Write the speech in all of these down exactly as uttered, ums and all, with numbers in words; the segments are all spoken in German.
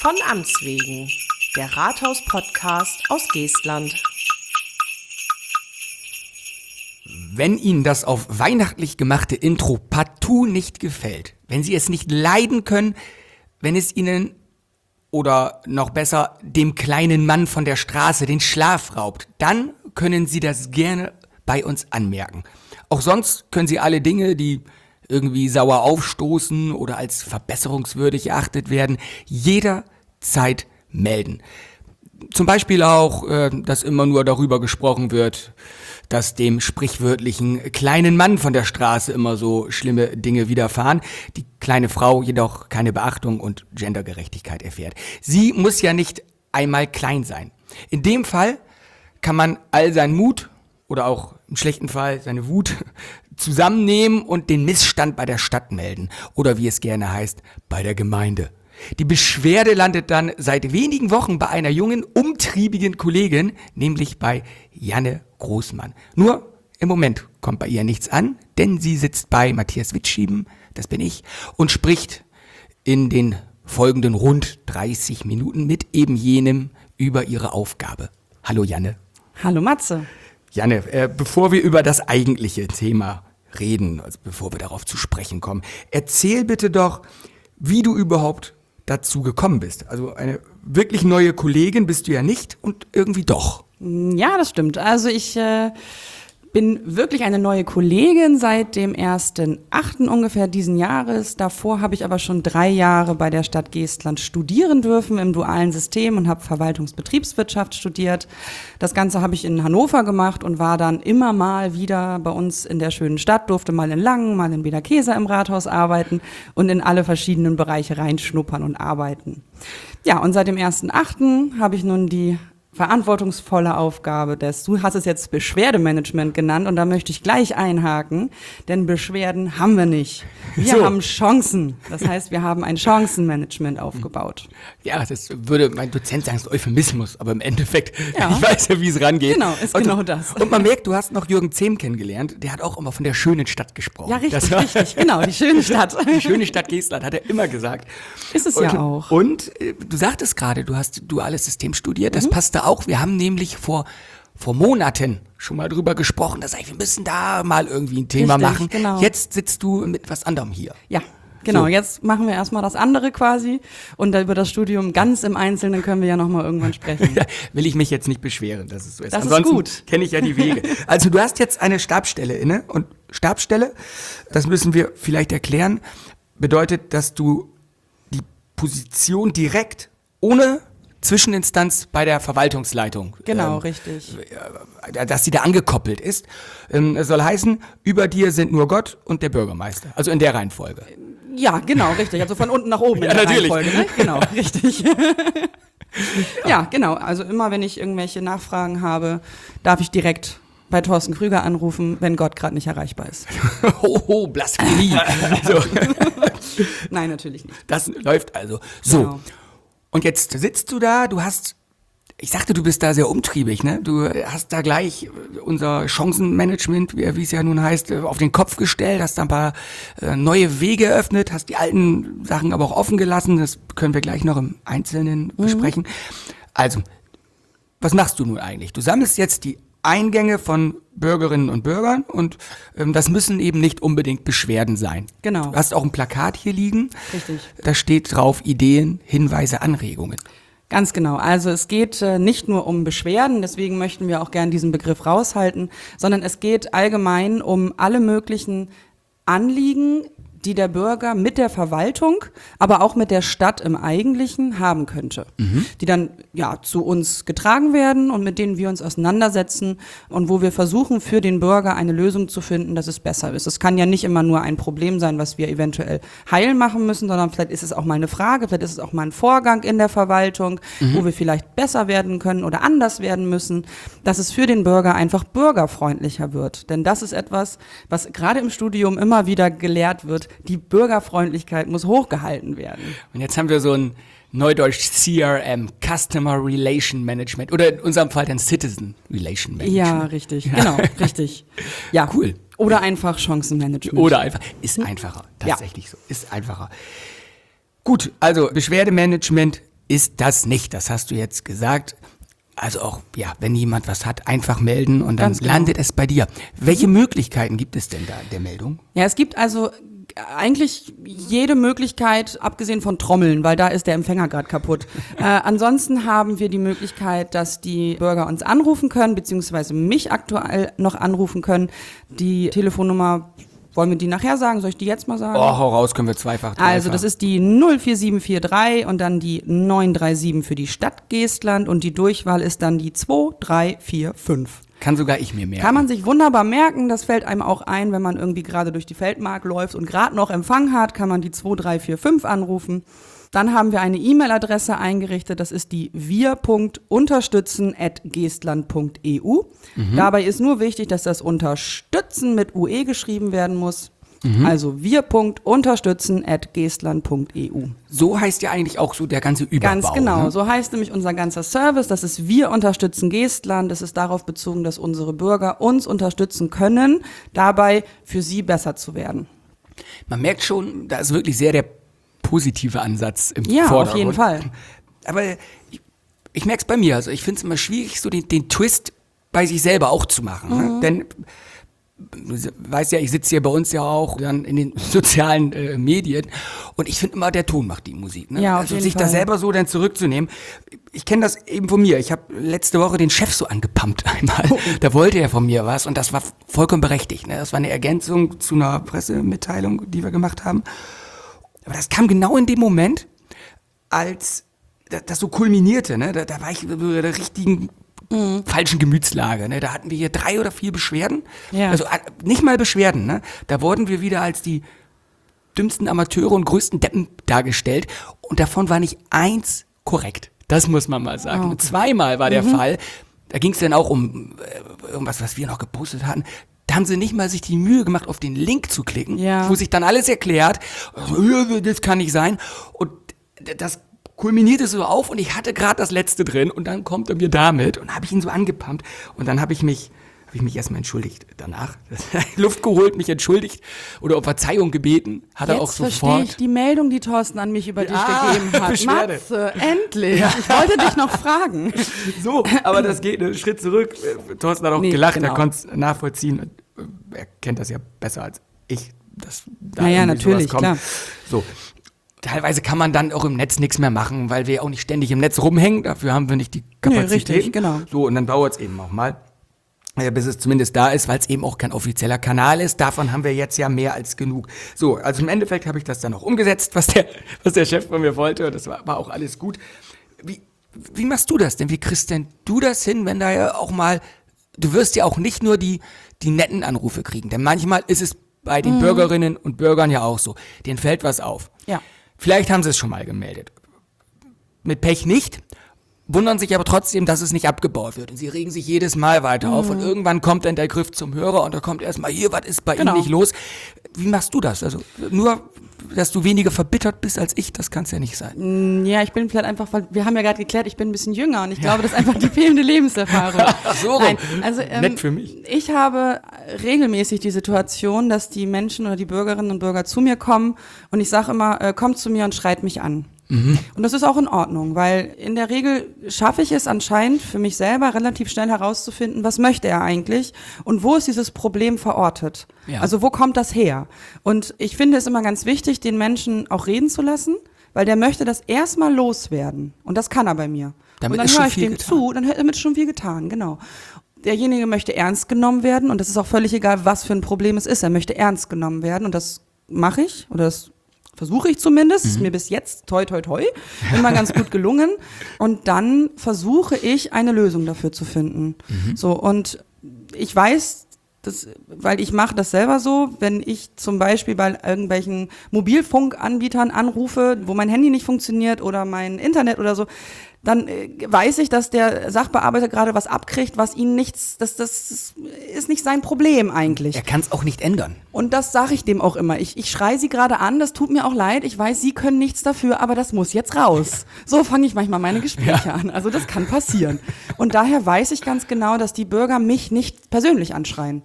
Von Amts wegen, der Rathaus-Podcast aus Geestland. Wenn Ihnen das auf weihnachtlich gemachte Intro partout nicht gefällt, wenn Sie es nicht leiden können, wenn es Ihnen, oder noch besser, dem kleinen Mann von der Straße den Schlaf raubt, dann können Sie das gerne bei uns anmerken. Auch sonst können Sie alle Dinge, die irgendwie sauer aufstoßen oder als verbesserungswürdig erachtet werden, jederzeit melden. Zum Beispiel auch, äh, dass immer nur darüber gesprochen wird, dass dem sprichwörtlichen kleinen Mann von der Straße immer so schlimme Dinge widerfahren, die kleine Frau jedoch keine Beachtung und Gendergerechtigkeit erfährt. Sie muss ja nicht einmal klein sein. In dem Fall kann man all seinen Mut oder auch im schlechten Fall seine Wut zusammennehmen und den Missstand bei der Stadt melden oder wie es gerne heißt, bei der Gemeinde. Die Beschwerde landet dann seit wenigen Wochen bei einer jungen, umtriebigen Kollegin, nämlich bei Janne Großmann. Nur im Moment kommt bei ihr nichts an, denn sie sitzt bei Matthias Witschieben, das bin ich, und spricht in den folgenden rund dreißig Minuten mit eben jenem über ihre Aufgabe. Hallo Janne. Hallo Matze. Janne, äh, bevor wir über das eigentliche Thema reden, also bevor wir darauf zu sprechen kommen, erzähl bitte doch, wie du überhaupt dazu gekommen bist. Also eine wirklich neue Kollegin bist du ja nicht und irgendwie doch. Ja, das stimmt. Also ich äh, bin wirklich eine neue Kollegin seit dem ersten achten ungefähr diesen Jahres. Davor habe ich aber schon drei Jahre bei der Stadt Geestland studieren dürfen im dualen System und habe Verwaltungsbetriebswirtschaft studiert. Das Ganze habe ich in Hannover gemacht und war dann immer mal wieder bei uns in der schönen Stadt, durfte mal in Langen, mal in Bederkesa im Rathaus arbeiten und in alle verschiedenen Bereiche reinschnuppern und arbeiten. Ja, und seit dem ersten achten habe ich nun die verantwortungsvolle Aufgabe des, du hast es jetzt Beschwerdemanagement genannt und da möchte ich gleich einhaken, denn Beschwerden haben wir nicht. Wir so. haben Chancen. Das heißt, wir haben ein Chancenmanagement aufgebaut. Ja, das würde mein Dozent sagen, es ist Euphemismus, aber im Endeffekt, ja. ich weiß ja, wie es rangeht. Genau, ist und, genau das. Und man merkt, du hast noch Jürgen Zehm kennengelernt, der hat auch immer von der schönen Stadt gesprochen. Ja, richtig, das richtig, genau, die schöne Stadt. Die schöne Stadt Geestland, hat er immer gesagt. Ist es und, ja auch. Und äh, du sagtest gerade, du hast duales System studiert, das mhm. passt da auch. Wir haben nämlich vor, vor Monaten schon mal drüber gesprochen, dass wir müssen da mal irgendwie ein Thema Richtig, machen. Genau. Jetzt sitzt du mit was anderem hier. Ja. Genau, so. Jetzt machen wir erstmal das andere quasi und über das Studium ganz im Einzelnen können wir ja nochmal irgendwann sprechen. Ja, will ich mich jetzt nicht beschweren, dass es so ist. Das Ansonsten ist gut. Kenne ich ja die Wege. Also du hast jetzt eine Stabsstelle inne und Stabsstelle, das müssen wir vielleicht erklären, bedeutet, dass du die Position direkt ohne Zwischeninstanz bei der Verwaltungsleitung. Genau, ähm, richtig. Dass sie da angekoppelt ist. Ähm, es soll heißen, über dir sind nur Gott und der Bürgermeister. Also in der Reihenfolge. Ja, genau, richtig. Also von unten nach oben in ja, der natürlich. Reihenfolge. Ne? Genau, richtig. ja. ja, genau. Also immer, wenn ich irgendwelche Nachfragen habe, darf ich direkt bei Thorsten Krüger anrufen, wenn Gott gerade nicht erreichbar ist. Hoho, Blasphemie. so. Nein, natürlich nicht. Das läuft also. So. Genau. Und jetzt sitzt du da, du hast, ich sagte, du bist da sehr umtriebig, ne? Du hast da gleich unser Chancenmanagement, wie, wie es ja nun heißt, auf den Kopf gestellt, hast da ein paar äh, neue Wege eröffnet, hast die alten Sachen aber auch offen gelassen, das können wir gleich noch im Einzelnen mhm. besprechen. Also, was machst du nun eigentlich? Du sammelst jetzt die Eingänge von Bürgerinnen und Bürgern und ähm, das müssen eben nicht unbedingt Beschwerden sein. Genau. Du hast auch ein Plakat hier liegen. Richtig. Da steht drauf Ideen, Hinweise, Anregungen. Ganz genau. Also es geht äh, nicht nur um Beschwerden, deswegen möchten wir auch gern diesen Begriff raushalten, sondern es geht allgemein um alle möglichen Anliegen, die der Bürger mit der Verwaltung, aber auch mit der Stadt im Eigentlichen haben könnte. Mhm. Die dann ja zu uns getragen werden und mit denen wir uns auseinandersetzen und wo wir versuchen, für den Bürger eine Lösung zu finden, dass es besser ist. Es kann ja nicht immer nur ein Problem sein, was wir eventuell heil machen müssen, sondern vielleicht ist es auch mal eine Frage, vielleicht ist es auch mal ein Vorgang in der Verwaltung, mhm. wo wir vielleicht besser werden können oder anders werden müssen, dass es für den Bürger einfach bürgerfreundlicher wird. Denn das ist etwas, was gerade im Studium immer wieder gelehrt wird. Die Bürgerfreundlichkeit muss hochgehalten werden. Und jetzt haben wir so ein Neudeutsch C R M, Customer Relation Management, oder in unserem Fall dann Citizen Relation Management. Ja, richtig, ja. genau, richtig. Ja, cool. Oder einfach Chancenmanagement. Oder einfach, ist einfacher, tatsächlich ja. so, ist einfacher. Gut, also Beschwerdemanagement ist das nicht. Das hast du jetzt gesagt. Also auch, ja, wenn jemand was hat, einfach melden und dann Ganz genau. landet es bei dir. Welche Möglichkeiten gibt es denn da der Meldung? Ja, es gibt also eigentlich jede Möglichkeit, abgesehen von Trommeln, weil da ist der Empfänger gerade kaputt. Äh, ansonsten haben wir die Möglichkeit, dass die Bürger uns anrufen können, beziehungsweise mich aktuell noch anrufen können. Die Telefonnummer, wollen wir die nachher sagen? Soll ich die jetzt mal sagen? Oh, hau raus, können wir zweifach, dreifach. Also das ist die null vier sieben vier drei und dann die neun drei sieben für die Stadt Geestland und die Durchwahl ist dann die zwei drei vier fünf. Kann sogar ich mir merken. Kann man sich wunderbar merken, das fällt einem auch ein, wenn man irgendwie gerade durch die Feldmark läuft und gerade noch Empfang hat, kann man die zwei drei vier fünf anrufen. Dann haben wir eine E-Mail-Adresse eingerichtet, das ist die wir punkt unterstützen at geestland punkt e u. Mhm. Dabei ist nur wichtig, dass das Unterstützen mit U E geschrieben werden muss. Mhm. Also wir punkt unterstützen at geestland punkt e u. So heißt ja eigentlich auch so der ganze Überbau. Ganz genau, ne? so heißt nämlich unser ganzer Service, das ist wir unterstützen Geestland, das ist darauf bezogen, dass unsere Bürger uns unterstützen können, dabei für sie besser zu werden. Man merkt schon, da ist wirklich sehr der positive Ansatz im Ja, Vordergrund. auf jeden Fall. Aber ich, ich merke es bei mir, also ich finde es immer schwierig, so den, den Twist bei sich selber auch zu machen. Mhm. Ne? Denn du weißt ja, ich sitze hier bei uns ja auch dann in den sozialen äh, Medien und ich finde immer, der Ton macht die Musik. Ne? Ja, auf also jeden sich Fall. da selber so dann zurückzunehmen. Ich kenne das eben von mir. Ich habe letzte Woche den Chef so angepumpt einmal. Oh. Da wollte er von mir was und das war vollkommen berechtigt. Ne? Das war eine Ergänzung zu einer Pressemitteilung, die wir gemacht haben. Aber das kam genau in dem Moment, als das, das so kulminierte. Ne? Da, da war ich in der richtigen Mhm. falschen Gemütslage. Ne? Da hatten wir hier drei oder vier Beschwerden. Ja. Also nicht mal Beschwerden. Ne? Da wurden wir wieder als die dümmsten Amateure und größten Deppen dargestellt. Und davon war nicht eins korrekt. Das muss man mal sagen. Oh. Und zweimal war der Mhm. Fall, da ging es dann auch um äh, irgendwas, was wir noch gepostet hatten. Da haben sie nicht mal sich die Mühe gemacht, auf den Link zu klicken, Ja. wo sich dann alles erklärt. Also, das kann nicht sein. Und das kulminierte so auf und ich hatte gerade das letzte drin und dann kommt er mir damit und habe ich ihn so angepumpt und dann habe ich mich habe ich mich erstmal entschuldigt danach, Luft geholt, mich entschuldigt oder um Verzeihung gebeten, hat Jetzt er auch verstehe sofort. ich die Meldung, die Thorsten an mich über dich Ah, gegeben hat. Beschwerde. Matze, endlich. Ich wollte dich noch fragen. So, aber das geht einen Schritt zurück. Thorsten hat auch Nee, gelacht, genau. er konnte es nachvollziehen. Er kennt das ja besser als ich. Dass da Naja, irgendwie sowas natürlich, kommt. klar. So. Teilweise kann man dann auch im Netz nichts mehr machen, weil wir auch nicht ständig im Netz rumhängen. Dafür haben wir nicht die Kapazität. richtig, genau. So, und dann dauert es eben auch mal, äh, bis es zumindest da ist, weil es eben auch kein offizieller Kanal ist. Davon haben wir jetzt ja mehr als genug. So, also im Endeffekt habe ich das dann auch umgesetzt, was der, was der Chef von mir wollte. Das war, war auch alles gut. Wie, wie machst du das denn? Wie kriegst denn du das hin, wenn da ja auch mal, du wirst ja auch nicht nur die, die netten Anrufe kriegen, denn manchmal ist es bei den mhm. Bürgerinnen und Bürgern ja auch so. Denen fällt was auf. Ja. Vielleicht haben sie es schon mal gemeldet. Mit Pech nicht, wundern sich aber trotzdem, dass es nicht abgebaut wird. Und sie regen sich jedes Mal weiter mhm. auf. Und irgendwann kommt dann der Griff zum Hörer und da kommt erstmal, hier, was ist bei genau. Ihnen nicht los? Wie machst du das? Also nur, dass du weniger verbittert bist als ich, das kann es ja nicht sein. Ja, ich bin vielleicht einfach, weil wir haben ja gerade geklärt, ich bin ein bisschen jünger und ich glaube, das ist einfach die fehlende Lebenserfahrung. so rum. Nein, also, ähm, Nett für mich. Ich habe regelmäßig die Situation, dass die Menschen oder die Bürgerinnen und Bürger zu mir kommen und ich sage immer, äh, kommt zu mir und schreit mich an. Mhm. Und das ist auch in Ordnung, weil in der Regel schaffe ich es anscheinend für mich selber relativ schnell herauszufinden, was möchte er eigentlich und wo ist dieses Problem verortet. Ja. Also wo kommt das her? Und ich finde es immer ganz wichtig, den Menschen auch reden zu lassen, weil der möchte das erstmal loswerden. Und das kann er bei mir. Damit und dann ist höre schon ich viel dem getan. zu, dann damit ist schon viel getan, genau. Derjenige möchte ernst genommen werden und das ist auch völlig egal, was für ein Problem es ist. Er möchte ernst genommen werden und das mache ich oder das versuche ich zumindest, mhm. ist mir bis jetzt, toi, toi, toi, immer ganz gut gelungen. Und dann versuche ich, eine Lösung dafür zu finden. Mhm. So, und ich weiß, das, weil ich mache das selber so, wenn ich zum Beispiel bei irgendwelchen Mobilfunkanbietern anrufe, wo mein Handy nicht funktioniert oder mein Internet oder so, dann äh, weiß ich, dass der Sachbearbeiter gerade was abkriegt, was ihn nichts, das, das ist nicht sein Problem eigentlich. Er kann es auch nicht ändern. Und das sage ich dem auch immer. Ich, ich schreie sie gerade an, das tut mir auch leid, ich weiß, sie können nichts dafür, aber das muss jetzt raus. So fange ich manchmal meine Gespräche ja. an. Also das kann passieren. Und daher weiß ich ganz genau, dass die Bürger mich nicht persönlich anschreien. Mhm.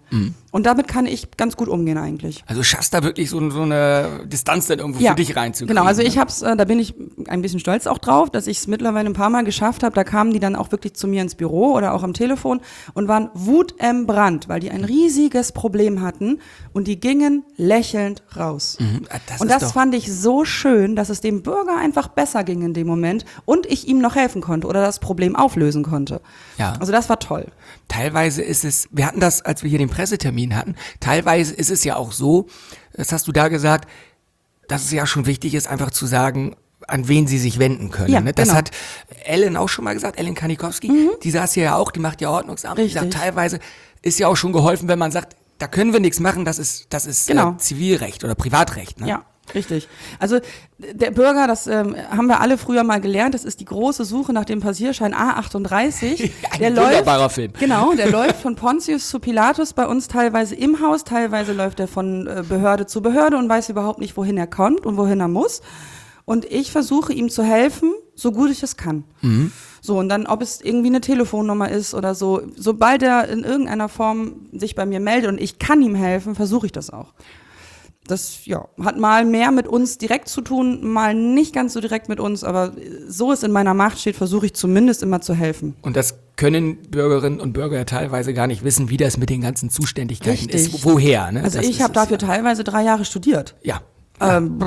Und damit kann ich ganz gut umgehen eigentlich. Also schaffst da wirklich so, so eine Distanz dann irgendwo Ja, für dich reinzukriegen. genau, also ne? ich hab's, äh, da bin ich ein bisschen stolz auch drauf, dass ich es mittlerweile ein paar Mal geschafft habe. Da kamen die dann auch wirklich zu mir ins Büro oder auch am Telefon und waren wutentbrannt, weil die ein riesiges Problem hatten und die gingen lächelnd raus. Mhm, das und ist das doch- fand ich so schön, dass es dem Bürger einfach besser ging in dem Moment und ich ihm noch helfen konnte oder das Problem auflösen konnte. Ja. Also das war toll. Teilweise ist es, wir hatten das, als wir hier den Pressetermin hatten, teilweise ist es ja auch so, das hast du da gesagt, dass es ja schon wichtig ist, einfach zu sagen, an wen sie sich wenden können. Ja, ne? Das genau. hat Ellen auch schon mal gesagt, Ellen Kanikowski, die saß hier ja auch, die macht ja Ordnungsamt. Die Richtig. sagt, teilweise ist ja auch schon geholfen, wenn man sagt, da können wir nichts machen, das ist, das ist Genau. äh, Zivilrecht oder Privatrecht. Ne? Ja, richtig. Also der Bürger, das ähm, haben wir alle früher mal gelernt, das ist die große Suche nach dem Passierschein A achtunddreißig. Ein der wunderbarer läuft, Film. Genau, der läuft von Pontius zu Pilatus bei uns teilweise im Haus, teilweise läuft er von äh, Behörde zu Behörde und weiß überhaupt nicht, wohin er kommt und wohin er muss. Und ich versuche ihm zu helfen, so gut ich es kann. Mhm. So, und dann, ob es irgendwie eine Telefonnummer ist oder so, sobald er in irgendeiner Form sich bei mir meldet und ich kann ihm helfen, versuche ich das auch. Das ja, hat mal mehr mit uns direkt zu tun, mal nicht ganz so direkt mit uns, aber so es in meiner Macht steht, versuche ich zumindest immer zu helfen. Und das können Bürgerinnen und Bürger ja teilweise gar nicht wissen, wie das mit den ganzen Zuständigkeiten Richtig. ist. Woher? Ne? Also Das ich ist habe es, dafür ja. teilweise drei Jahre studiert. Ja. Ähm,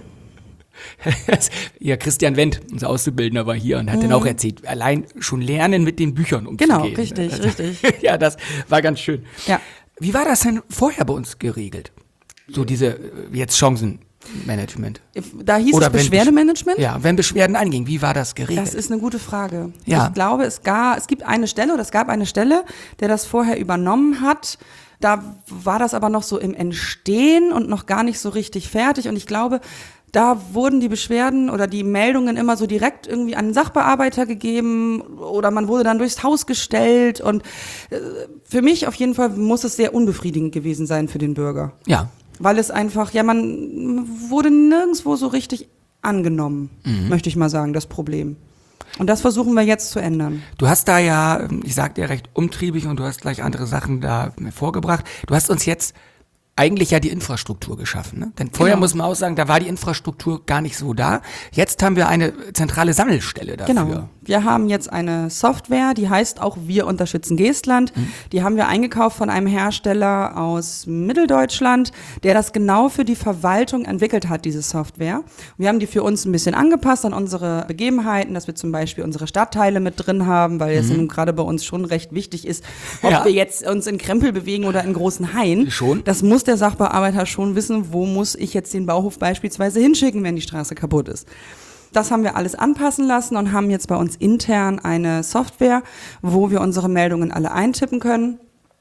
Ja, Christian Wendt, unser Auszubildender, war hier und hat dann auch erzählt, allein schon lernen, mit den Büchern umzugehen. Genau, richtig, Also, richtig. Ja, das war ganz schön. Ja. Wie war das denn vorher bei uns geregelt? So diese äh, jetzt Chancenmanagement. Da hieß Oder es wenn Beschwerdemanagement. Ja, wenn Beschwerden angingen, wie war das geregelt? Das ist eine gute Frage. Ja. Ich glaube, es gab, es gibt eine Stelle oder es gab eine Stelle, der das vorher übernommen hat. Da war das aber noch so im Entstehen und noch gar nicht so richtig fertig. Und ich glaube, da wurden die Beschwerden oder die Meldungen immer so direkt irgendwie an den Sachbearbeiter gegeben oder man wurde dann durchs Haus gestellt. Und äh, für mich auf jeden Fall muss es sehr unbefriedigend gewesen sein für den Bürger. ja. Weil es einfach, ja, man wurde nirgendwo so richtig angenommen, Mhm. möchte ich mal sagen, das Problem. Und das versuchen wir jetzt zu ändern. Du hast da ja, ich sag dir, recht umtriebig und du hast gleich andere Sachen da vorgebracht. Du hast uns jetzt eigentlich ja die Infrastruktur geschaffen. Ne? Denn vorher Genau. muss man auch sagen, da war die Infrastruktur gar nicht so da. Jetzt haben wir eine zentrale Sammelstelle dafür. Genau. Wir haben jetzt eine Software, die heißt auch Wir unterstützen Geestland. Mhm. Die haben wir eingekauft von einem Hersteller aus Mitteldeutschland, der das genau für die Verwaltung entwickelt hat, diese Software. Wir haben die für uns ein bisschen angepasst an unsere Begebenheiten, dass wir zum Beispiel unsere Stadtteile mit drin haben, weil es nun gerade bei uns schon recht wichtig ist, ob Mhm. Ja. wir jetzt uns in Krempel bewegen oder in großen Hain. Schon. Das muss der Sachbearbeiter schon wissen, wo muss ich jetzt den Bauhof beispielsweise hinschicken, wenn die Straße kaputt ist. Das haben wir alles anpassen lassen und haben jetzt bei uns intern eine Software, wo wir unsere Meldungen alle eintippen können,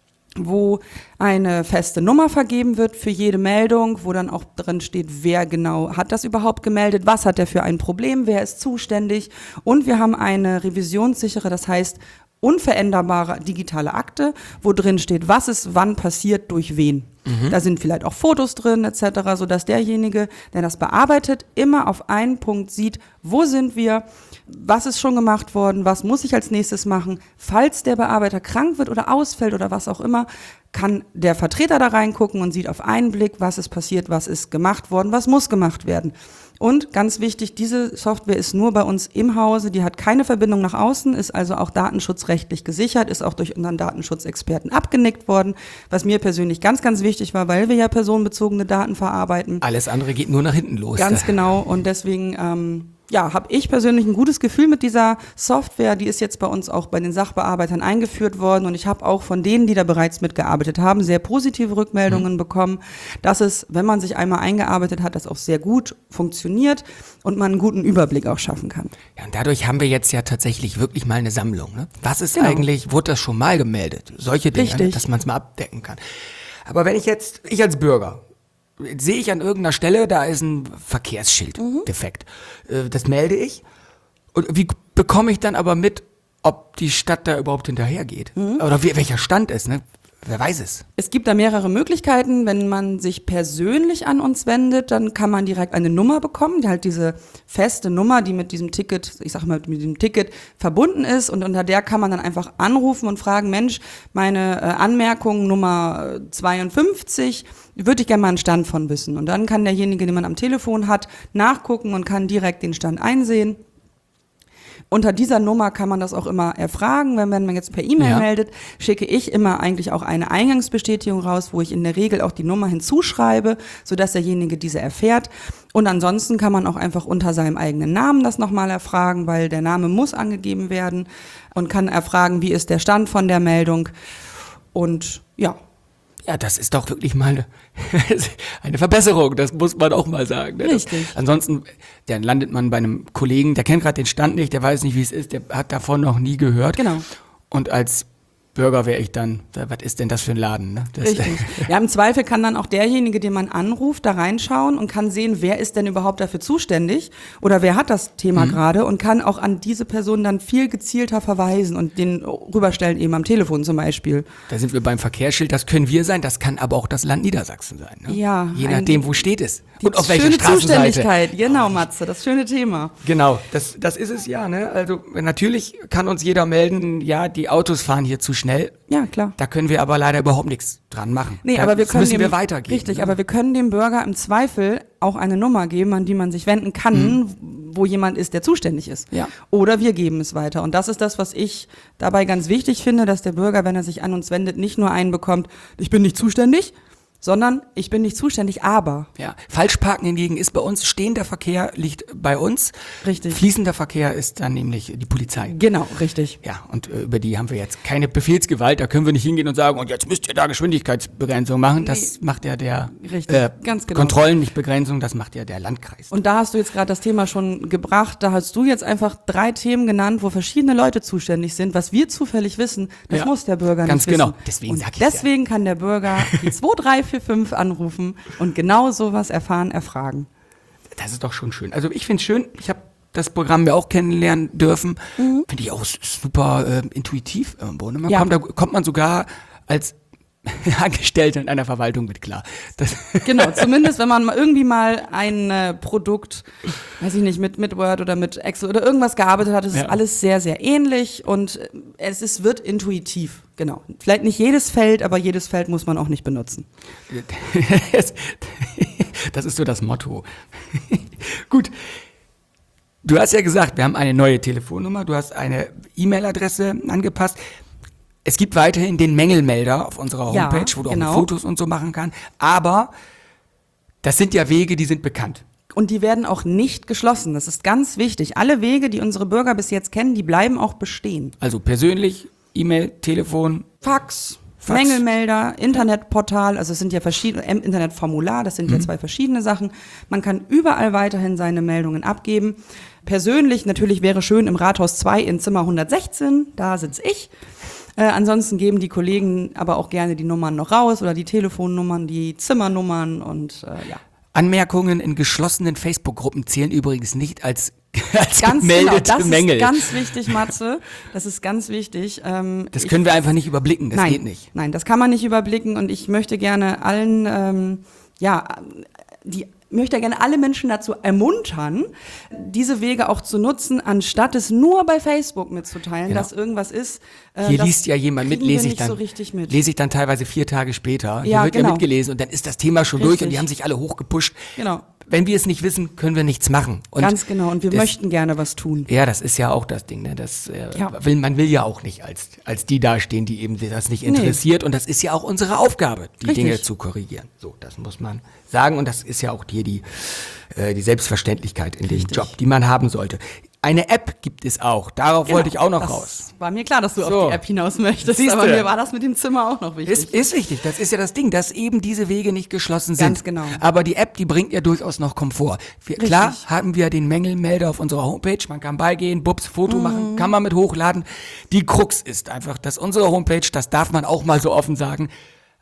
wo eine feste Nummer vergeben wird für jede Meldung, wo dann auch drin steht, wer genau hat das überhaupt gemeldet, was hat der für ein Problem, wer ist zuständig. Und wir haben eine revisionssichere, das heißt unveränderbare digitale Akte, wo drin steht, was ist wann passiert, durch wen. Mhm. Da sind vielleicht auch Fotos drin et cetera, sodass derjenige, der das bearbeitet, immer auf einen Punkt sieht, wo sind wir, was ist schon gemacht worden, was muss ich als nächstes machen. Falls der Bearbeiter krank wird oder ausfällt oder was auch immer, kann der Vertreter da reingucken und sieht auf einen Blick, was ist passiert, was ist gemacht worden, was muss gemacht werden. Und ganz wichtig, diese Software ist nur bei uns im Hause, die hat keine Verbindung nach außen, ist also auch datenschutzrechtlich gesichert, ist auch durch unseren Datenschutzexperten abgenickt worden, was mir persönlich ganz, ganz wichtig war, weil wir ja personenbezogene Daten verarbeiten. Alles andere geht nur nach hinten los. Ganz genau und deswegen ähm, ja, habe ich persönlich ein gutes Gefühl mit dieser Software, die ist jetzt bei uns auch bei den Sachbearbeitern eingeführt worden und ich habe auch von denen, die da bereits mitgearbeitet haben, sehr positive Rückmeldungen mhm. bekommen, dass es, wenn man sich einmal eingearbeitet hat, das auch sehr gut funktioniert und man einen guten Überblick auch schaffen kann. Ja, und dadurch haben wir jetzt ja tatsächlich wirklich mal eine Sammlung. Ne? Was ist Genau. eigentlich, wurde das schon mal gemeldet? Solche Dinge, Richtig. ne? Dass man es mal abdecken kann. Aber wenn ich jetzt, ich als Bürger, sehe ich an irgendeiner Stelle, da ist ein Verkehrsschild Mhm. defekt. Äh, Das melde ich. Und wie bekomme ich dann aber mit, ob die Stadt da überhaupt hinterhergeht? Mhm. Oder wie, welcher Stand ist, ne? Wer weiß es? Es gibt da mehrere Möglichkeiten. Wenn man sich persönlich an uns wendet, dann kann man direkt eine Nummer bekommen, die halt diese feste Nummer, die mit diesem Ticket, ich sag mal mit diesem Ticket verbunden ist, und unter der kann man dann einfach anrufen und fragen, Mensch, meine äh, Anmerkung Nummer zweiundfünfzig, würde ich gerne mal einen Stand von wissen. Und dann kann derjenige, den man am Telefon hat, nachgucken und kann direkt den Stand einsehen. Unter dieser Nummer kann man das auch immer erfragen. Wenn man jetzt per E-Mail ja. meldet, schicke ich immer eigentlich auch eine Eingangsbestätigung raus, wo ich in der Regel auch die Nummer hinzuschreibe, sodass derjenige diese erfährt. Und ansonsten kann man auch einfach unter seinem eigenen Namen das nochmal erfragen, weil der Name muss angegeben werden, und kann erfragen, wie ist der Stand von der Meldung. Und ja. Ja, das ist doch wirklich mal eine, eine Verbesserung, das muss man auch mal sagen. Ne? Richtig. Das, ansonsten, dann landet man bei einem Kollegen, der kennt gerade den Stand nicht, der weiß nicht, wie es ist, der hat davon noch nie gehört. Genau. Und als Bürger wäre ich dann, was ist denn das für ein Laden? Ne? Das, Richtig. Ja, im Zweifel kann dann auch derjenige, den man anruft, da reinschauen und kann sehen, wer ist denn überhaupt dafür zuständig oder wer hat das Thema mhm. gerade, und kann auch an diese Person dann viel gezielter verweisen und den rüberstellen, eben am Telefon zum Beispiel. Da sind wir beim Verkehrsschild, das können wir sein, das kann aber auch das Land Niedersachsen sein. Ne? Ja. Je nachdem, wo steht es und auf welcher schöne Straßenseite. Zuständigkeit, genau, Matze, das schöne Thema. Genau, das, das ist es ja. Ne? Also natürlich kann uns jeder melden, ja, die Autos fahren hier zu schnell. Ja, klar. Da können wir aber leider überhaupt nichts dran machen. Nee, da aber wir können müssen dem, wir weitergeben. Richtig, ne? aber wir können dem Bürger im Zweifel auch eine Nummer geben, an die man sich wenden kann, mhm. wo jemand ist, der zuständig ist. Ja. Oder wir geben es weiter. Und das ist das, was ich dabei ganz wichtig finde, dass der Bürger, wenn er sich an uns wendet, nicht nur einen bekommt, ich bin nicht zuständig, sondern ich bin nicht zuständig, aber. Ja, Falschparken hingegen ist bei uns, stehender Verkehr liegt bei uns. Richtig. Fließender Verkehr ist dann nämlich die Polizei. Genau, richtig. Ja, und äh, über die haben wir jetzt keine Befehlsgewalt, da können wir nicht hingehen und sagen, und jetzt müsst ihr da Geschwindigkeitsbegrenzung machen. Das nee. macht ja der Richtig, äh, ganz genau. Kontrollen, nicht Begrenzung, das macht ja der Landkreis. Und da hast du jetzt gerade das Thema schon gebracht, da hast du jetzt einfach drei Themen genannt, wo verschiedene Leute zuständig sind. Was wir zufällig wissen, das ja. muss der Bürger ganz nicht genau. wissen. Deswegen und sag ich's deswegen ja. kann der Bürger die zwei drei vier fünf anrufen und genau sowas erfahren, erfragen. Das ist doch schon schön. Also ich finde es schön, ich habe das Programm ja auch kennenlernen dürfen. Mhm. Finde ich auch super äh, intuitiv irgendwo. Ne? Man ja. kommt, da kommt man sogar als Angestellte in einer Verwaltung mit klar. Das genau, zumindest wenn man mal irgendwie mal ein äh, Produkt, weiß ich nicht, mit, mit Word oder mit Excel oder irgendwas gearbeitet hat, ist ja. alles sehr, sehr ähnlich, und es ist, wird intuitiv, genau. Vielleicht nicht jedes Feld, aber jedes Feld muss man auch nicht benutzen. Das ist so das Motto. Gut. Du hast ja gesagt, wir haben eine neue Telefonnummer, du hast eine E-Mail-Adresse angepasst. Es gibt weiterhin den Mängelmelder auf unserer Homepage, ja, wo du genau. auch Fotos und so machen kannst. Aber das sind ja Wege, die sind bekannt. Und die werden auch nicht geschlossen. Das ist ganz wichtig. Alle Wege, die unsere Bürger bis jetzt kennen, die bleiben auch bestehen. Also persönlich, E-Mail, Telefon, Fax, Fax. Mängelmelder, Internetportal, also es sind ja verschiedene, äh, Internetformular, das sind mhm. ja zwei verschiedene Sachen. Man kann überall weiterhin seine Meldungen abgeben. Persönlich natürlich wäre schön im Rathaus zwei in Zimmer hundertsechzehn, da sitze ich. Äh, ansonsten geben die Kollegen aber auch gerne die Nummern noch raus oder die Telefonnummern, die Zimmernummern und äh, ja. Anmerkungen in geschlossenen Facebook-Gruppen zählen übrigens nicht als, als ganz gemeldete genau, das Mängel. Das ist ganz wichtig, Matze. Das ist ganz wichtig. Ähm, das können ich, wir einfach nicht überblicken, das nein, geht nicht. Nein, das kann man nicht überblicken, und ich möchte gerne allen, ähm, ja, die möchte gerne alle Menschen dazu ermuntern, diese Wege auch zu nutzen, anstatt es nur bei Facebook mitzuteilen, genau. dass irgendwas ist. Äh, Hier liest ja jemand mit, lese ich dann, so richtig mit. lese ich dann teilweise vier Tage später. Hier ja, wird genau. ja mitgelesen und dann ist das Thema schon richtig. durch und die haben sich alle hochgepusht. Genau. Wenn wir es nicht wissen, können wir nichts machen. Und ganz genau, und wir das, möchten gerne was tun. Ja, das ist ja auch das Ding. Ne? Das, äh, ja. will, man will ja auch nicht als, als die dastehen, die eben das nicht interessiert. Nee. Und das ist ja auch unsere Aufgabe, die Richtig. Dinge zu korrigieren. So, das muss man sagen. Und das ist ja auch hier die, äh, die Selbstverständlichkeit in Richtig. dem Job, die man haben sollte. Eine App gibt es auch. Darauf genau, wollte ich auch noch das raus. War mir klar, dass du so. auf die App hinaus möchtest, Siehste. Aber mir war das mit dem Zimmer auch noch wichtig. Ist, ist wichtig, das ist ja das Ding, dass eben diese Wege nicht geschlossen sind. Ganz genau. Aber die App, die bringt ja durchaus noch Komfort. Wir, klar haben wir den Mängelmelder auf unserer Homepage, man kann beigehen, Bubs, Foto mhm. machen, kann man mit hochladen. Die Krux ist einfach, dass unsere Homepage, das darf man auch mal so offen sagen,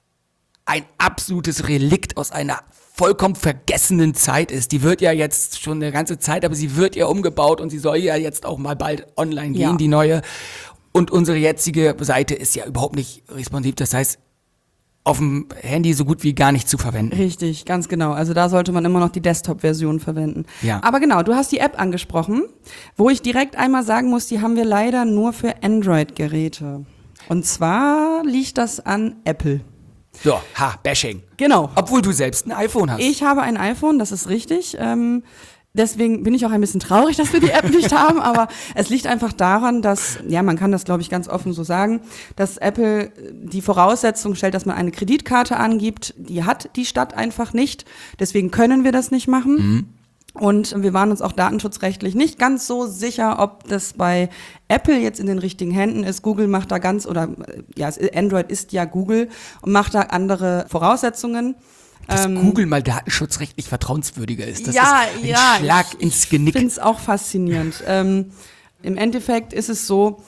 ein absolutes Relikt aus einer vollkommen vergessenen Zeit ist. Die wird ja jetzt schon eine ganze Zeit, aber sie wird ja umgebaut und sie soll ja jetzt auch mal bald online gehen, ja. die neue. Und unsere jetzige Seite ist ja überhaupt nicht responsiv. Das heißt, auf dem Handy so gut wie gar nicht zu verwenden. Richtig, ganz genau. Also da sollte man immer noch die Desktop-Version verwenden. Ja. Aber genau, du hast die App angesprochen, wo ich direkt einmal sagen muss, die haben wir leider nur für Android-Geräte. Und zwar liegt das an Apple. So, ha, Bashing. Genau. Obwohl du selbst ein iPhone hast. Ich habe ein iPhone, das ist richtig. Ähm, deswegen bin ich auch ein bisschen traurig, dass wir die App nicht haben, aber es liegt einfach daran, dass, ja, man kann das, glaube ich, ganz offen so sagen, dass Apple die Voraussetzung stellt, dass man eine Kreditkarte angibt. Die hat die Stadt einfach nicht. Deswegen können wir das nicht machen. Mhm. Und wir waren uns auch datenschutzrechtlich nicht ganz so sicher, ob das bei Apple jetzt in den richtigen Händen ist. Google macht da ganz, oder ja, Android ist ja Google und macht da andere Voraussetzungen. Dass ähm, Google mal datenschutzrechtlich vertrauenswürdiger ist, das ja, ist ein ja, Schlag ich, ins Genick. Ich finde es auch faszinierend. ähm, Im Endeffekt ist es so,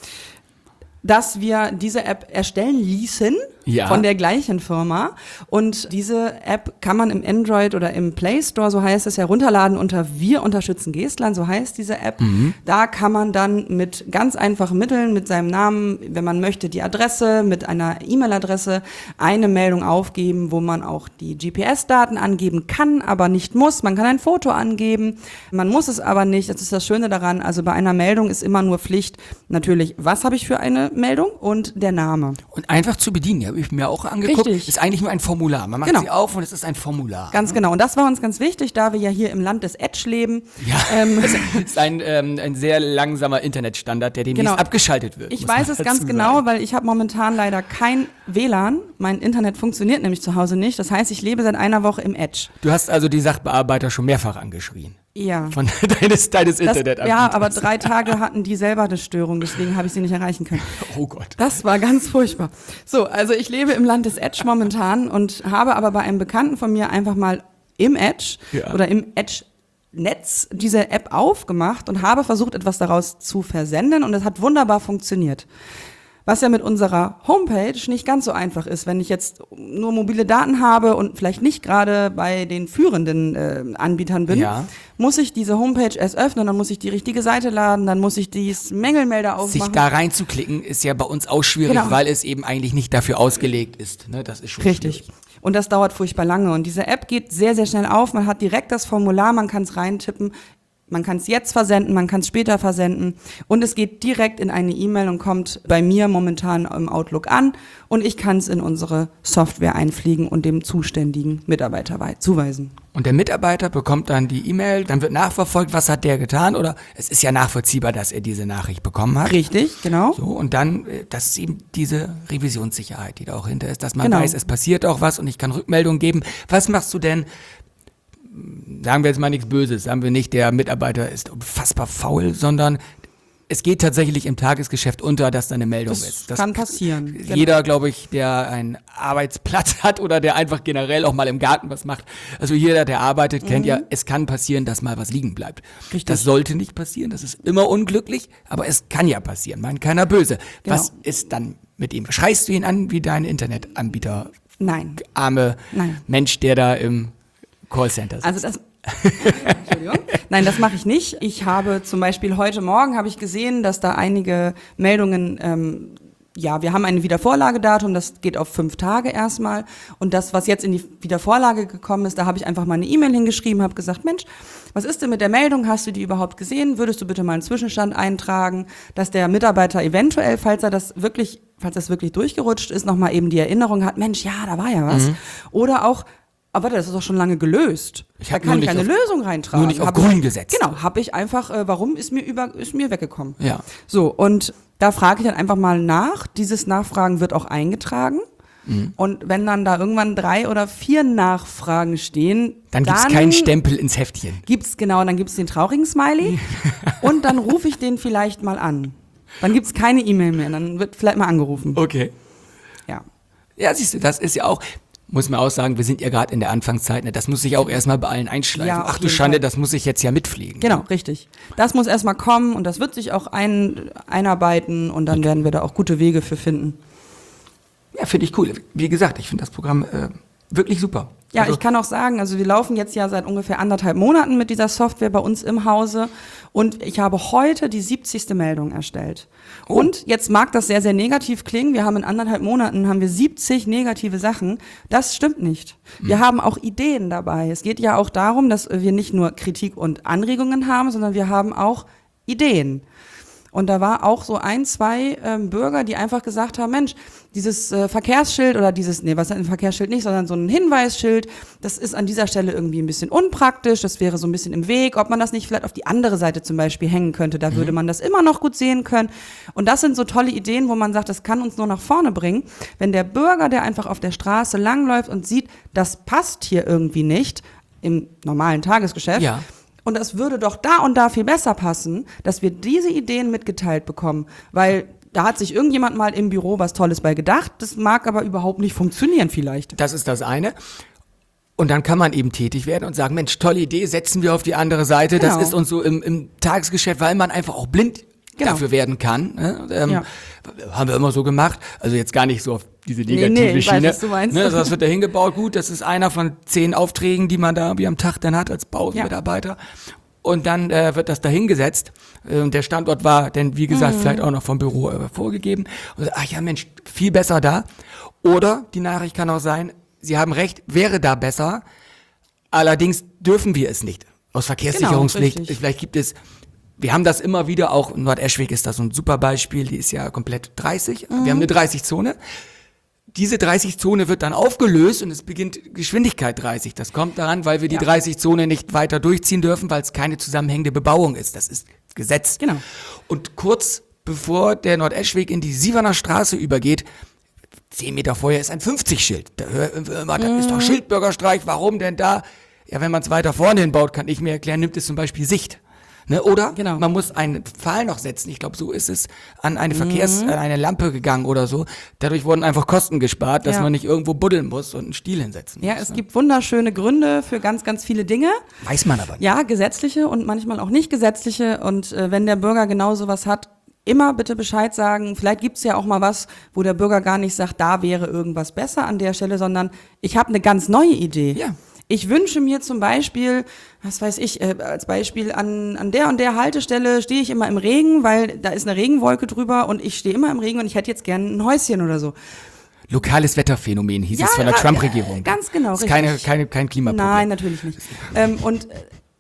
dass wir diese App erstellen ließen, ja, von der gleichen Firma. Und diese App kann man im Android oder im Play Store, so heißt es, herunterladen unter Wir unterstützen Geestland, so heißt diese App. Mhm. Da kann man dann mit ganz einfachen Mitteln, mit seinem Namen, wenn man möchte, die Adresse, mit einer E-Mail-Adresse eine Meldung aufgeben, wo man auch die G P S-Daten angeben kann, aber nicht muss. Man kann ein Foto angeben, man muss es aber nicht. Das ist das Schöne daran. Also bei einer Meldung ist immer nur Pflicht, natürlich, was habe ich für eine Meldung und der Name. Und einfach zu bedienen, habe ich mir auch angeguckt. Richtig. Ist eigentlich nur ein Formular. Man macht genau. sie auf und es ist ein Formular. Ganz genau. Und das war uns ganz wichtig, da wir ja hier im Land des Edge leben. Ja, ähm, das ist ein, ähm, ein sehr langsamer Internetstandard, der demnächst genau. abgeschaltet wird. Ich weiß es ganz sagen. genau, weil ich habe momentan leider kein W L A N. Mein Internet funktioniert nämlich zu Hause nicht. Das heißt, ich lebe seit einer Woche im Edge. Du hast also die Sachbearbeiter schon mehrfach angeschrien. Ja. Von deines, deines Internetanbieters. Ja, aber drei Tage hatten die selber eine Störung, deswegen habe ich sie nicht erreichen können. Oh Gott. Das war ganz furchtbar. So, also ich lebe im Land des Edge momentan und habe aber bei einem Bekannten von mir einfach mal im Edge ja. oder im Edge Netz diese App aufgemacht und habe versucht, etwas daraus zu versenden und es hat wunderbar funktioniert. Was ja mit unserer Homepage nicht ganz so einfach ist. Wenn ich jetzt nur mobile Daten habe und vielleicht nicht gerade bei den führenden äh, Anbietern bin, ja. muss ich diese Homepage erst öffnen, dann muss ich die richtige Seite laden, dann muss ich dieses Mängelmelder aufmachen. Sich da reinzuklicken ist ja bei uns auch schwierig, genau. weil es eben eigentlich nicht dafür ausgelegt ist. Ne? Das ist schon richtig. Schwierig. Und das dauert furchtbar lange. Und diese App geht sehr, sehr schnell auf. Man hat direkt das Formular, man kann es reintippen. Man kann es jetzt versenden, man kann es später versenden und es geht direkt in eine E-Mail und kommt bei mir momentan im Outlook an und ich kann es in unsere Software einfliegen und dem zuständigen Mitarbeiter zuweisen. Und der Mitarbeiter bekommt dann die E-Mail, dann wird nachverfolgt, was hat der getan oder es ist ja nachvollziehbar, dass er diese Nachricht bekommen hat. Richtig, genau. So, und dann, das ist eben diese Revisionssicherheit, die da auch hinter ist, dass man genau. weiß, es passiert auch was und ich kann Rückmeldungen geben. Was machst du denn? Sagen wir jetzt mal nichts Böses, sagen wir nicht, der Mitarbeiter ist unfassbar faul, sondern es geht tatsächlich im Tagesgeschäft unter, dass da eine Meldung das ist. Das kann passieren. Jeder, genau. glaube ich, der einen Arbeitsplatz hat oder der einfach generell auch mal im Garten was macht, also jeder, der arbeitet, mhm. kennt ja, es kann passieren, dass mal was liegen bleibt. Richtig. Das sollte nicht passieren, das ist immer unglücklich, aber es kann ja passieren, meint keiner böse. Genau. Was ist dann mit ihm? Schreist du ihn an wie dein Internetanbieter? Nein. Arme Nein. Mensch, der da im Callcenter sitzt. Also das Entschuldigung. Nein, das mache ich nicht. Ich habe zum Beispiel heute Morgen habe ich gesehen, dass da einige Meldungen, ähm, ja, wir haben ein Wiedervorlagedatum, das geht auf fünf Tage erstmal. Und das, was jetzt in die Wiedervorlage gekommen ist, da habe ich einfach mal eine E-Mail hingeschrieben, habe gesagt, Mensch, was ist denn mit der Meldung? Hast du die überhaupt gesehen? Würdest du bitte mal einen Zwischenstand eintragen, dass der Mitarbeiter eventuell, falls er das wirklich, falls das wirklich durchgerutscht ist, nochmal eben die Erinnerung hat, Mensch, ja, da war ja was. Mhm. Oder auch, aber warte, das ist doch schon lange gelöst. Ich da kann ich eine auf, Lösung reintragen. Nur nicht auf grün gesetzt. Genau, habe ich einfach, äh, warum ist mir über, ist mir weggekommen. Ja. So, und da frage ich dann einfach mal nach. Dieses Nachfragen wird auch eingetragen. Mhm. Und wenn dann da irgendwann drei oder vier Nachfragen stehen, dann gibt's dann keinen Stempel ins Heftchen. Gibt's, genau, dann gibt's den traurigen Smiley und dann rufe ich den vielleicht mal an. Dann gibt's keine E-Mail mehr, dann wird vielleicht mal angerufen. Okay. Ja. Ja, siehst du, das ist ja auch, muss man auch sagen, wir sind ja gerade in der Anfangszeit, ne? Das muss sich auch erstmal bei allen einschleifen. Ja, Ach du Schande, Fall. Das muss ich jetzt ja mitpflegen. Genau, richtig. Das muss erstmal kommen und das wird sich auch ein, einarbeiten und dann okay. werden wir da auch gute Wege für finden. Ja, finde ich cool. Wie gesagt, ich finde das Programm äh, wirklich super. Ja, also, ich kann auch sagen, also wir laufen jetzt ja seit ungefähr anderthalb Monaten mit dieser Software bei uns im Hause und ich habe heute die siebzigste Meldung erstellt. Oh. Und jetzt mag das sehr, sehr negativ klingen, wir haben in anderthalb Monaten haben wir siebzig negative Sachen. Das stimmt nicht. Wir hm. haben auch Ideen dabei. Es geht ja auch darum, dass wir nicht nur Kritik und Anregungen haben, sondern wir haben auch Ideen. Und da war auch so ein, zwei ähm, Bürger, die einfach gesagt haben, Mensch, dieses äh, Verkehrsschild oder dieses, nee, was ist ein Verkehrsschild nicht, sondern so ein Hinweisschild, das ist an dieser Stelle irgendwie ein bisschen unpraktisch, das wäre so ein bisschen im Weg, ob man das nicht vielleicht auf die andere Seite zum Beispiel hängen könnte, da mhm. würde man das immer noch gut sehen können. Und das sind so tolle Ideen, wo man sagt, das kann uns nur nach vorne bringen. Wenn der Bürger, der einfach auf der Straße langläuft und sieht, das passt hier irgendwie nicht im normalen Tagesgeschäft, ja. Und das würde doch da und da viel besser passen, dass wir diese Ideen mitgeteilt bekommen, weil da hat sich irgendjemand mal im Büro was Tolles bei gedacht, das mag aber überhaupt nicht funktionieren vielleicht. Das ist das eine. Und dann kann man eben tätig werden und sagen, Mensch, tolle Idee, setzen wir auf die andere Seite. Genau. Das ist uns so im, im Tagesgeschäft, weil man einfach auch blind genau. dafür werden kann. Ne? Ähm, ja. Haben wir immer so gemacht. Also jetzt gar nicht so auf diese negative nee, nee, ich Schiene. weiß, was du meinst. Ne, das wird da hingebaut. Gut, das ist einer von zehn Aufträgen, die man da wie am Tag dann hat als Baumitarbeiter. Ja. Und dann äh, wird das da hingesetzt. Äh, der Standort war denn, wie gesagt, mhm. vielleicht auch noch vom Büro äh, vorgegeben. Und ach ja, Mensch, viel besser da. Oder die Nachricht kann auch sein, Sie haben recht, wäre da besser. Allerdings dürfen wir es nicht. Aus Verkehrssicherungspflicht. Genau, vielleicht gibt es, wir haben das immer wieder, auch in Nord-Eschweg ist das so ein super Beispiel, die ist ja komplett dreißig. Mhm. Wir haben eine dreißig-Zone. Diese dreißig-Zone wird dann aufgelöst und es beginnt Geschwindigkeit dreißig. Das kommt daran, weil wir die ja. dreißig-Zone nicht weiter durchziehen dürfen, weil es keine zusammenhängende Bebauung ist. Das ist Gesetz. Genau. Und kurz bevor der Nord-Eschweg in die Sieverner Straße übergeht, zehn Meter vorher ist ein fünfzig-Schild. Da hört man, das ist doch Schildbürgerstreich, warum denn da? Ja, wenn man es weiter vorne hinbaut, kann ich mir erklären, nimmt es zum Beispiel Sicht. Ne? Oder genau. man muss einen Pfahl noch setzen, ich glaube, so ist es, an eine Verkehrs-, mhm. an eine Lampe gegangen oder so. Dadurch wurden einfach Kosten gespart, dass ja. man nicht irgendwo buddeln muss und einen Stiel hinsetzen ja, muss. Ja, es ne? gibt wunderschöne Gründe für ganz, ganz viele Dinge. Weiß man aber nicht. Ja, gesetzliche und manchmal auch nicht gesetzliche. Und äh, wenn der Bürger genau sowas hat, immer bitte Bescheid sagen. Vielleicht gibt's ja auch mal was, wo der Bürger gar nicht sagt, da wäre irgendwas besser an der Stelle, sondern ich habe eine ganz neue Idee. Ja. Ich wünsche mir zum Beispiel, was weiß ich, äh, als Beispiel an, an der und der Haltestelle stehe ich immer im Regen, weil da ist eine Regenwolke drüber und ich stehe immer im Regen und ich hätte jetzt gern ein Häuschen oder so. Lokales Wetterphänomen hieß ja, es von der ja, Trump-Regierung. Ganz genau, das ist richtig. keine, keine, kein Klimaproblem. Nein, natürlich nicht. ähm, und äh,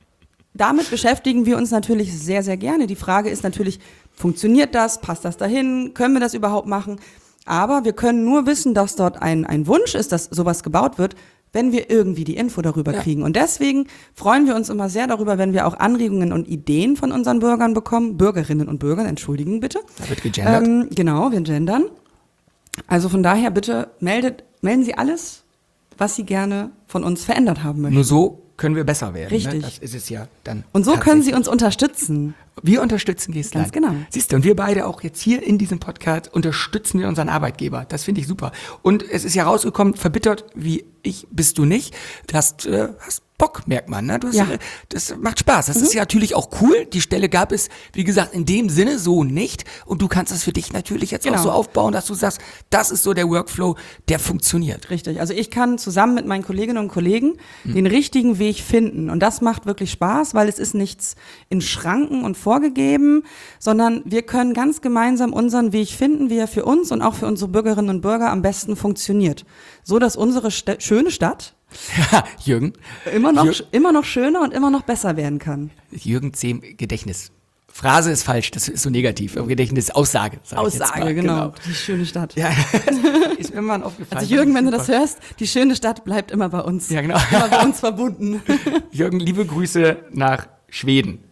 damit beschäftigen wir uns natürlich sehr, sehr gerne. Die Frage ist natürlich, funktioniert das? Passt das dahin? Können wir das überhaupt machen? Aber wir können nur wissen, dass dort ein, ein Wunsch ist, dass sowas gebaut wird, wenn wir irgendwie die Info darüber ja. kriegen. Und deswegen freuen wir uns immer sehr darüber, wenn wir auch Anregungen und Ideen von unseren Bürgern bekommen. Bürgerinnen und Bürgern, entschuldigen bitte. Da wird gegendert. Ähm, genau, wir gendern. Also von daher bitte meldet, melden Sie alles, was Sie gerne von uns verändert haben möchten. Nur so können wir besser werden. Richtig. Ne? Das ist es ja dann. Und so können Sie uns unterstützen. Wir unterstützen Geestland. Ganz genau. Siehst du, und wir beide auch jetzt hier in diesem Podcast unterstützen wir unseren Arbeitgeber. Das finde ich super. Und es ist ja rausgekommen, verbittert wie ich bist du nicht. Du hast, äh, hast Bock, merkt man. Ne? Du hast, ja. äh, das macht Spaß. Das mhm. ist ja natürlich auch cool. Die Stelle gab es, wie gesagt, in dem Sinne so nicht. Und du kannst das für dich natürlich jetzt genau. auch so aufbauen, dass du sagst, das ist so der Workflow, der funktioniert. Richtig. Also ich kann zusammen mit meinen Kolleginnen und Kollegen mhm. den richtigen Weg finden. Und das macht wirklich Spaß, weil es ist nichts in Schranken und vorgegeben, sondern wir können ganz gemeinsam unseren Weg finden, wie er für uns und auch für unsere Bürgerinnen und Bürger am besten funktioniert. So, dass unsere St- schöne Stadt Ja, Jürgen. Immer noch, Jürgen. immer noch schöner und immer noch besser werden kann. Jürgen Zehm, Gedächtnis. Phrase ist falsch, das ist so negativ. Aber Gedächtnis, Aussage. Sag Aussage, ich jetzt mal. genau. genau. Die schöne Stadt. Ja, ist mir mal aufgefallen. Also Jürgen, wenn du das hörst, die schöne Stadt bleibt immer bei uns. Ja, genau. Immer bei uns verbunden. Jürgen, liebe Grüße nach Schweden.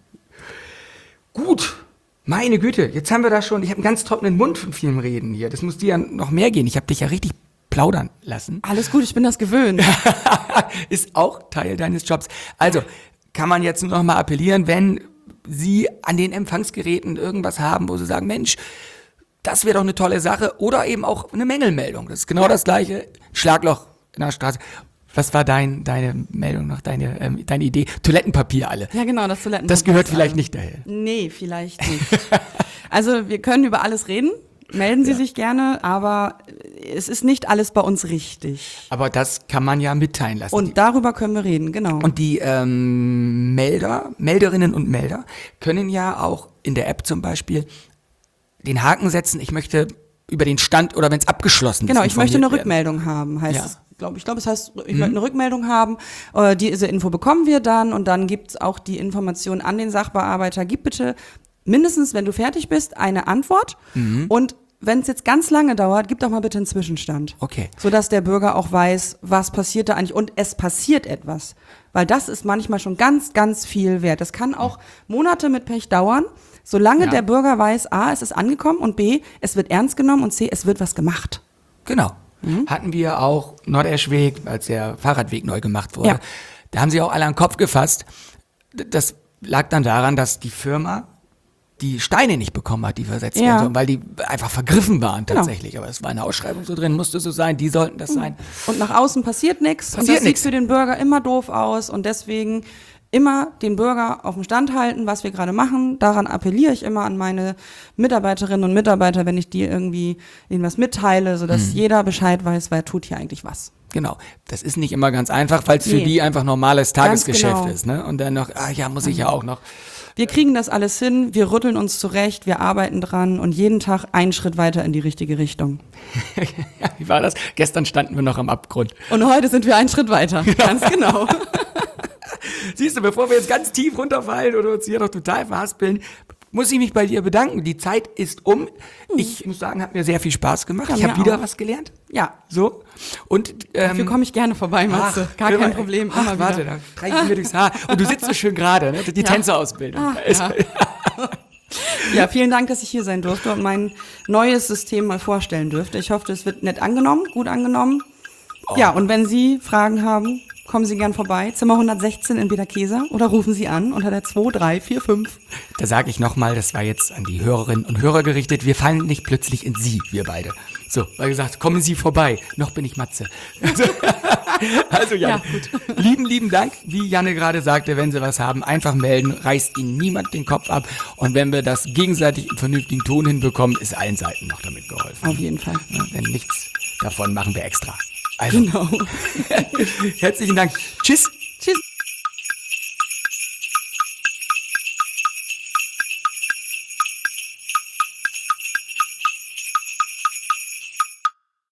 Gut. Meine Güte, jetzt haben wir da schon, ich habe einen ganz trockenen Mund von vielem Reden hier. Das muss dir ja noch mehr gehen. Ich habe dich ja richtig plaudern lassen. Alles gut, ich bin das gewöhnt. Ist auch Teil deines Jobs. Also, kann man jetzt nur noch mal appellieren, wenn Sie an den Empfangsgeräten irgendwas haben, wo Sie sagen, Mensch, das wäre doch eine tolle Sache. Oder eben auch eine Mängelmeldung. Das ist genau das Gleiche. Schlagloch in der Straße. Was war dein, deine Meldung noch, deine, ähm, deine Idee? Toilettenpapier alle. Ja, genau, das Toilettenpapier. Das gehört vielleicht nicht daher. Nee, vielleicht nicht. Also wir können über alles reden. melden Sie Ja. sich gerne, aber es ist nicht alles bei uns richtig. Aber das kann man ja mitteilen lassen. Und darüber können wir reden, genau. Und die ähm, Melder, Melderinnen und Melder können ja auch in der App zum Beispiel den Haken setzen, ich möchte über den Stand oder wenn es abgeschlossen ist. Genau, ich möchte eine informiert werden. Rückmeldung haben, heißt Ja. es. Glaub, ich glaube, es heißt, ich möchte eine Rückmeldung haben. Äh, diese Info bekommen wir dann und dann gibt's auch die Information an den Sachbearbeiter. Gib bitte mindestens, wenn du fertig bist, eine Antwort. Und wenn es jetzt ganz lange dauert, gib doch mal bitte einen Zwischenstand. Okay. Sodass der Bürger auch weiß, was passiert da eigentlich und es passiert etwas. Weil das ist manchmal schon ganz, ganz viel wert. Das kann auch Monate mit Pech dauern, solange Ja. der Bürger weiß, A, es ist angekommen und B, es wird ernst genommen und C, es wird was gemacht. Genau. Mhm. Hatten wir auch Nordeschweg, als der Fahrradweg neu gemacht wurde. Ja. Da haben sie auch alle an den Kopf gefasst. D- Das lag dann daran, dass die Firma die Steine nicht bekommen hat, die versetzt Ja. werden sollen, weil die einfach vergriffen waren Genau. tatsächlich. Aber es war eine Ausschreibung so drin, musste so sein, die sollten das sein. Und nach außen passiert nichts. Und Passiert das nix. sieht für den Bürger immer doof aus. Und deswegen immer den Bürger auf dem Stand halten, was wir gerade machen. Daran appelliere ich immer an meine Mitarbeiterinnen und Mitarbeiter, wenn ich die irgendwie ihnen was mitteile, sodass jeder Bescheid weiß, wer tut hier eigentlich was. Genau. Das ist nicht immer ganz einfach, weil es für Nee. die einfach normales Tagesgeschäft genau. ist. Ne? Und dann noch, ah ja, muss ich ja auch noch. Wir kriegen das alles hin, wir rütteln uns zurecht, wir arbeiten dran und jeden Tag einen Schritt weiter in die richtige Richtung. Ja, wie war das? Gestern standen wir noch am Abgrund. Und heute sind wir einen Schritt weiter. Ganz genau. Siehst du, bevor wir jetzt ganz tief runterfallen oder uns hier noch total verhaspeln, muss ich mich bei dir bedanken. Die Zeit ist um. Ich muss sagen, hat mir sehr viel Spaß gemacht. Ja, ich mir habe wieder auch. was gelernt. Ja, So. Und dafür ähm, komme ich gerne vorbei, Matze. Gar hör kein mal, Problem. Ach, immer warte, wieder. da streiche ich mir durchs Haar. Und du sitzt so schön gerade, ne? Die Ja. Tänzerausbildung. Ah, Ist- ja. Ja, vielen Dank, dass ich hier sein durfte und mein neues System mal vorstellen dürfte. Ich hoffe, es wird nett angenommen, gut angenommen. Ja, und wenn Sie Fragen haben, kommen Sie gern vorbei. Zimmer hundertsechzehn in Bederkesa oder rufen Sie an unter der zwei drei vier fünf. Da sage ich nochmal, das war jetzt an die Hörerinnen und Hörer gerichtet. Wir fallen nicht plötzlich in Sie, wir beide. So, weil gesagt, kommen Sie vorbei. Noch bin ich Matze. Also Janne, lieben, lieben Dank. Wie Janne gerade sagte, wenn Sie was haben, einfach melden, reißt Ihnen niemand den Kopf ab. Und wenn wir das gegenseitig im vernünftigen Ton hinbekommen, ist allen Seiten noch damit geholfen. Auf jeden Fall. Ja, denn nichts davon machen wir extra. Also, Genau. herzlichen Dank. Tschüss. Tschüss.